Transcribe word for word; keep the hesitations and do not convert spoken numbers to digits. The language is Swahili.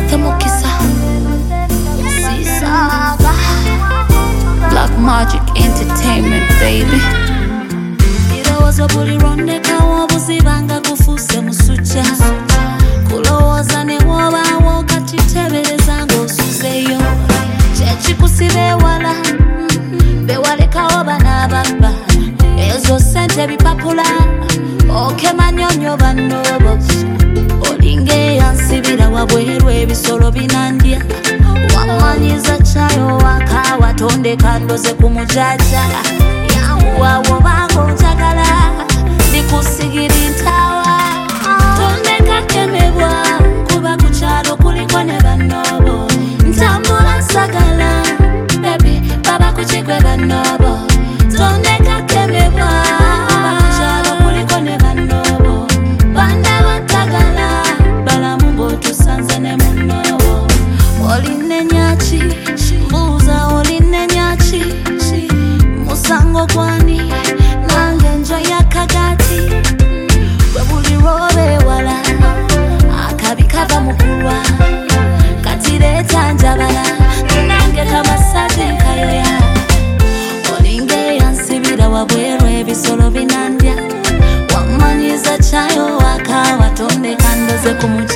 Temokisa Sisaga Black Magic Entertainment, baby. Irowozo buli rondeka wobuzibanga kufuse musucha kulowoza ne wobawo kati tebereza ng'osuzeyo kyekikusibe wala bewalekawo bana babba ezo sente bipapula okemanyonyo bannobo olinge yansibira wabweru ebisolo binandya wamanyiza chayo waka watonde kandoze kumujaja yanguwawo bango njagala ndikusigiri ntawa tondeka kemebwa kuba kukyalo kuliko ne bannobo ntambula nsagala baby baba kukigwe bannobo tondeka kemebwa kuba kukyalo kuliko ne bannobo banda batagala balamu botusanze ne munnobo oline nyaki mbuuza oline nyaki musango gwani nange njo yakagati gwe buli lwobe wala akabi kava mukulwa kati leeta njabala nange kamasage nkayoya olinge yansibira wabweru ebisolo binandya wamanyiza chayo waka watonde kandoze kumu